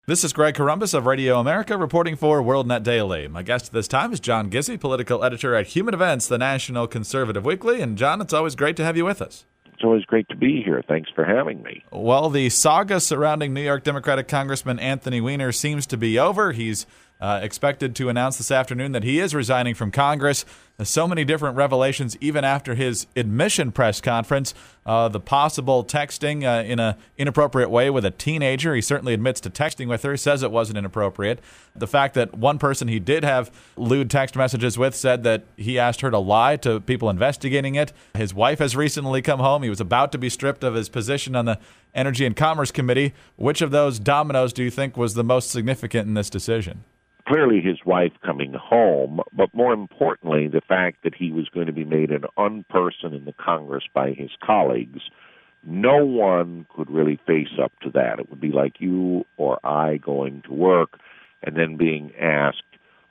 This is Greg Corombos of Radio America reporting for WorldNet Daily. My guest at this time is John Gizzi, political editor at Human Events, the National Conservative Weekly. And John, it's always great to have you with us. It's always great to be here. Thanks for having me. Well, the saga surrounding New York Democratic Congressman Anthony Weiner seems to be over. He's expected to announce this afternoon that he is resigning from Congress. So many different revelations, even after his admission press conference. The possible texting in an inappropriate way with a teenager. He certainly admits to texting with her, says it wasn't inappropriate. The fact that one person he did have lewd text messages with said that he asked her to lie to people investigating it. His wife has recently come home. He was about to be stripped of his position on the Energy and Commerce Committee. Which of those dominoes do you think was the most significant in this decision? Clearly his wife coming home, but more importantly, the fact that he was going to be made an unperson in the Congress by his colleagues. No one could really face up to that. It would be like you or I going to work and then being asked,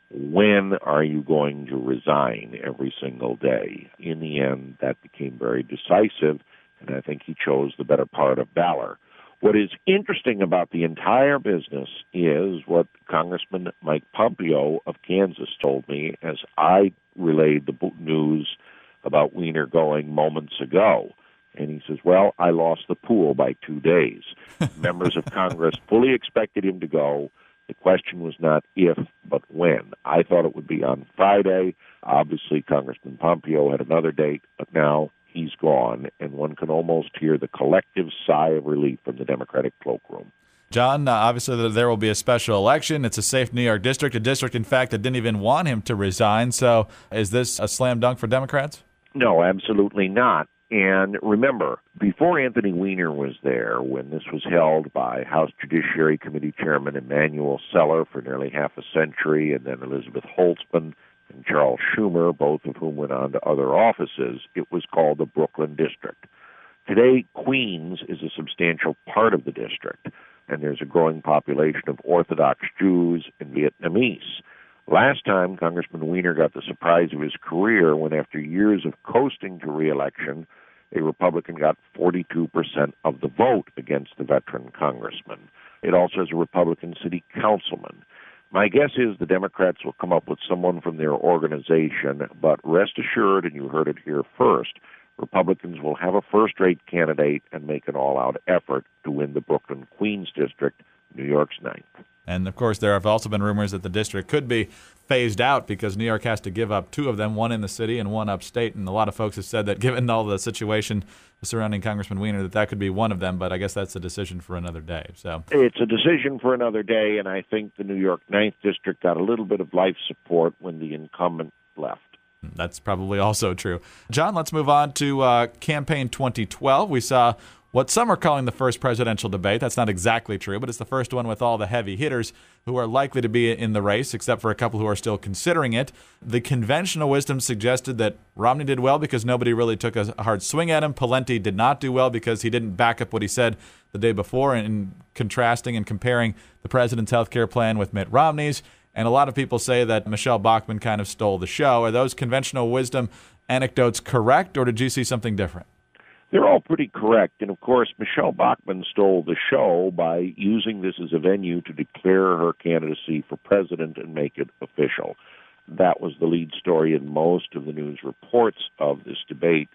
when are you going to resign every single day? In the end, that became very decisive, and I think he chose the better part of valor. What is interesting about the entire business is what Congressman Mike Pompeo of Kansas told me as I relayed the news about Weiner going moments ago. And he says, well, I lost the pool by 2 days. Members of Congress fully expected him to go. The question was not if, but when. I thought it would be on Friday. Obviously, Congressman Pompeo had another date, but now he's gone, and one can almost hear the collective sigh of relief from the Democratic cloakroom. John, obviously there will be a special election. It's a safe New York district, a district, in fact, that didn't even want him to resign. So is this a slam dunk for Democrats? No, absolutely not. And remember, before Anthony Weiner was there, when this was held by House Judiciary Committee Chairman Emanuel Celler for nearly half a century, and then Elizabeth Holtzman and Charles Schumer, both of whom went on to other offices, it was called the Brooklyn District. Today, Queens is a substantial part of the district, and there's a growing population of Orthodox Jews and Vietnamese. Last time, Congressman Weiner got the surprise of his career when, after years of coasting to re-election, a Republican got 42% of the vote against the veteran congressman. It also has a Republican city councilman. My guess is the Democrats will come up with someone from their organization, but rest assured, and you heard it here first, Republicans will have a first-rate candidate and make an all-out effort to win the Brooklyn-Queens district, New York's ninth. And, of course, there have also been rumors that the district could be phased out because New York has to give up two of them, one in the city and one upstate. And a lot of folks have said that given all the situation surrounding Congressman Weiner, that could be one of them. But I guess that's a decision for another day. So it's a decision for another day, and I think the New York 9th District got a little bit of life support when the incumbent left. That's probably also true. John, let's move on to Campaign 2012. We saw what some are calling the first presidential debate. That's not exactly true, but it's the first one with all the heavy hitters who are likely to be in the race, except for a couple who are still considering it. The conventional wisdom suggested that Romney did well because nobody really took a hard swing at him. Pawlenty did not do well because he didn't back up what he said the day before in contrasting and comparing the president's health care plan with Mitt Romney's. And a lot of people say that Michelle Bachmann kind of stole the show. Are those conventional wisdom anecdotes correct, or did you see something different? They're all pretty correct. And, of course, Michelle Bachmann stole the show by using this as a venue to declare her candidacy for president and make it official. That was the lead story in most of the news reports of this debate.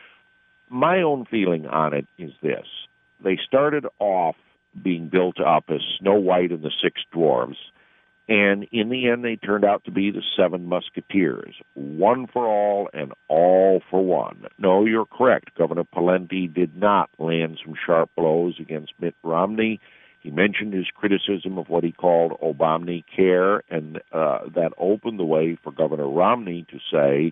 My own feeling on it is this. They started off being built up as Snow White and the Six Dwarfs, and in the end, they turned out to be the Seven Musketeers, one for all and all for one. No, you're correct. Governor Pawlenty did not land some sharp blows against Mitt Romney. He mentioned his criticism of what he called Obamacare, and that opened the way for Governor Romney to say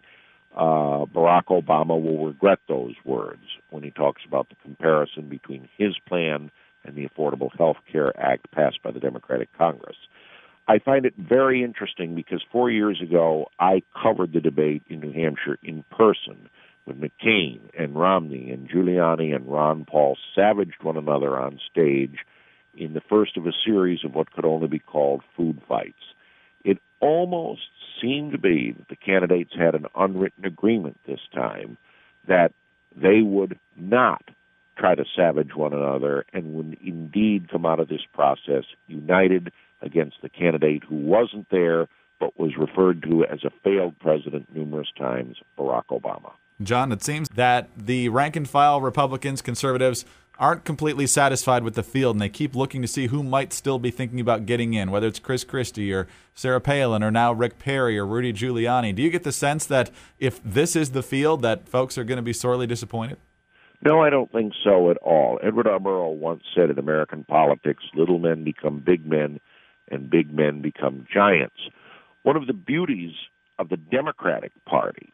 Barack Obama will regret those words when he talks about the comparison between his plan and the Affordable Health Care Act passed by the Democratic Congress. I find it very interesting because 4 years ago, I covered the debate in New Hampshire in person when McCain and Romney and Giuliani and Ron Paul savaged one another on stage in the first of a series of what could only be called food fights. It almost seemed to be that the candidates had an unwritten agreement this time that they would not try to savage one another, and would indeed come out of this process united against the candidate who wasn't there but was referred to as a failed president numerous times, Barack Obama. John, it seems that the rank-and-file Republicans, conservatives, aren't completely satisfied with the field, and they keep looking to see who might still be thinking about getting in, whether it's Chris Christie or Sarah Palin or now Rick Perry or Rudy Giuliani. Do you get the sense that if this is the field, that folks are going to be sorely disappointed? No, I don't think so at all. Edward R. Murrow once said in American politics, little men become big men and big men become giants. One of the beauties of the Democratic Party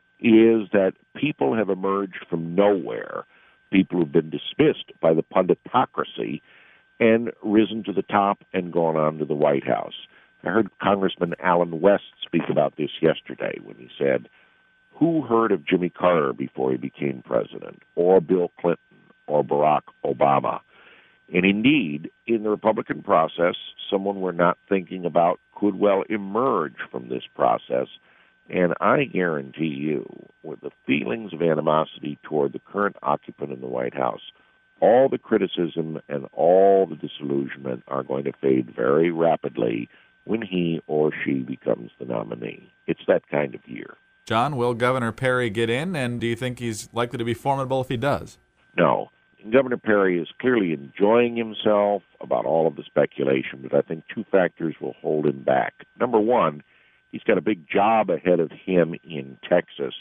is that people have emerged from nowhere, people who've been dismissed by the punditocracy, and risen to the top and gone on to the White House. I heard Congressman Alan West speak about this yesterday when he said, who heard of Jimmy Carter before he became president, or Bill Clinton, or Barack Obama? And indeed, in the Republican process, someone we're not thinking about could well emerge from this process. And I guarantee you, with the feelings of animosity toward the current occupant in the White House, all the criticism and all the disillusionment are going to fade very rapidly when he or she becomes the nominee. It's that kind of year. John, will Governor Perry get in, and do you think he's likely to be formidable if he does? No. Governor Perry is clearly enjoying himself about all of the speculation, but I think two factors will hold him back. Number one, he's got a big job ahead of him in Texas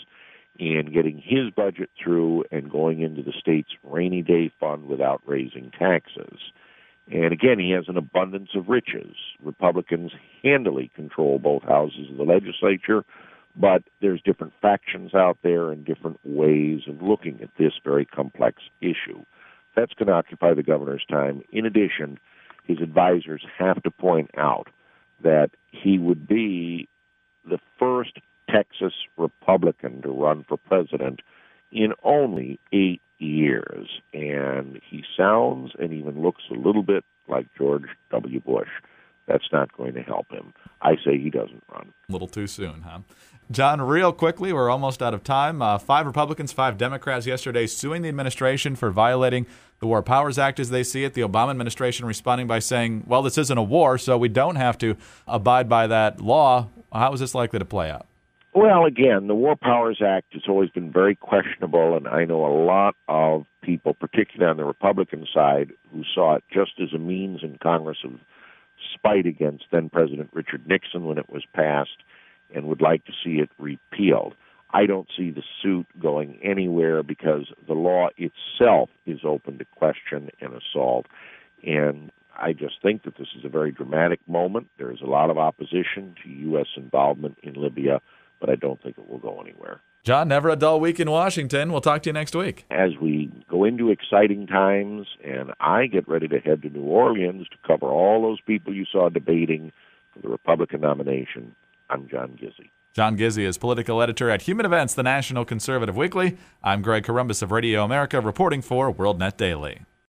in getting his budget through and going into the state's rainy day fund without raising taxes. And again, he has an abundance of riches. Republicans handily control both houses of the legislature, but there's different factions out there and different ways of looking at this very complex issue. That's going to occupy the governor's time. In addition, his advisors have to point out that he would be the first Texas Republican to run for president in only 8 years. And he sounds and even looks a little bit like George W. Bush. That's not going to help him. I say he doesn't run. A little too soon, huh? John, real quickly, we're almost out of time. 5 Republicans, 5 Democrats yesterday suing the administration for violating the War Powers Act as they see it. The Obama administration responding by saying, well, this isn't a war, so we don't have to abide by that law. How is this likely to play out? Well, again, the War Powers Act has always been very questionable, and I know a lot of people, particularly on the Republican side, who saw it just as a means in Congress of spite against then-President Richard Nixon when it was passed and would like to see it repealed. I don't see the suit going anywhere because the law itself is open to question and assault. And I just think that this is a very dramatic moment. There is a lot of opposition to U.S. involvement in Libya, but I don't think it will go anywhere. John, never a dull week in Washington. We'll talk to you next week. As we go into exciting times and I get ready to head to New Orleans to cover all those people you saw debating for the Republican nomination, I'm John Gizzi. John Gizzi is political editor at Human Events, the National Conservative Weekly. I'm Greg Corombos of Radio America, reporting for WorldNet Daily.